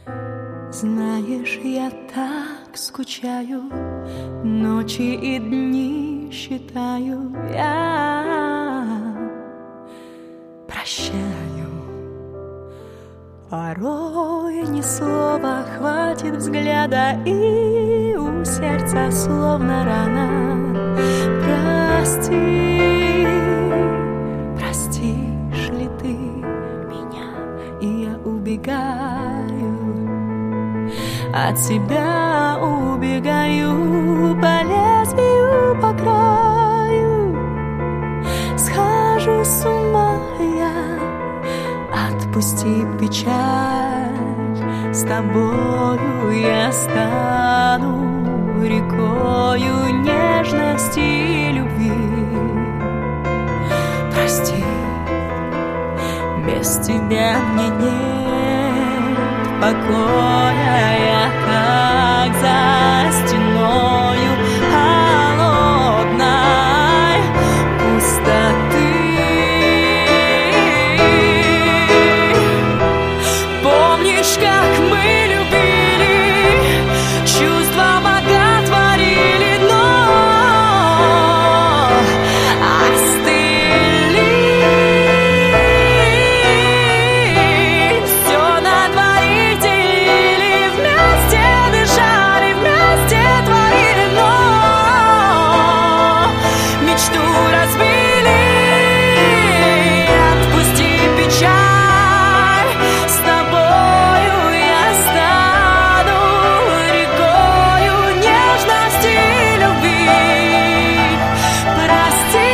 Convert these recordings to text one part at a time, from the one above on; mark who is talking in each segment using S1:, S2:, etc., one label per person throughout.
S1: Знаешь, я так скучаю, ночи и дни считаю, я прощаю. Порой ни слова хватит взгляда, и у сердца словно рана. Прости, простишь ли ты меня? И я убегаю, от себя убегаю, по лезвию, по краю. Схожу с ума я, отпусти печаль, с тобою я стану рекою нежности и любви. Прости, без тебя мне нет покоя, я как за стеною холодной пустоты. Помнишь, как мы любили, чувства боготворили, но остыли. Все натворили, вместе дышали, вместе творили, но мечту разбили. Отпусти печаль, с тобою я стану рекою нежности и любви. Прости,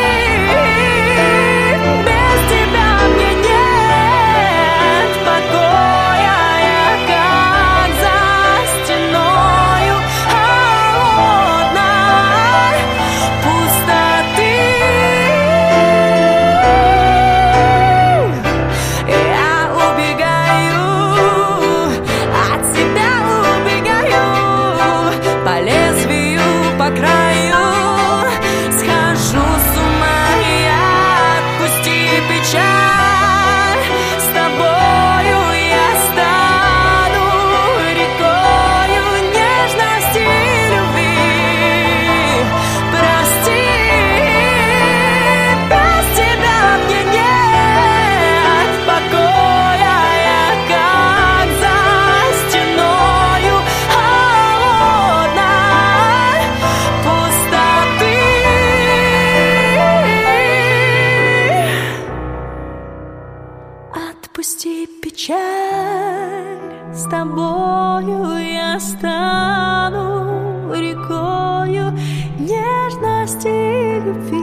S1: без тебя мне нет покоя, я как за стеною холодной пустоты. Я убегаю, от себя убегаю, по лезвию, по краю. Схожу с ума я, отпусти печаль, с тобою я стану рекою нежности и любви. Прости, без тебя мне нет покоя, я как за стеною холодной пустоты. Отпусти печаль, с тобою я стану рекою нежности и любви.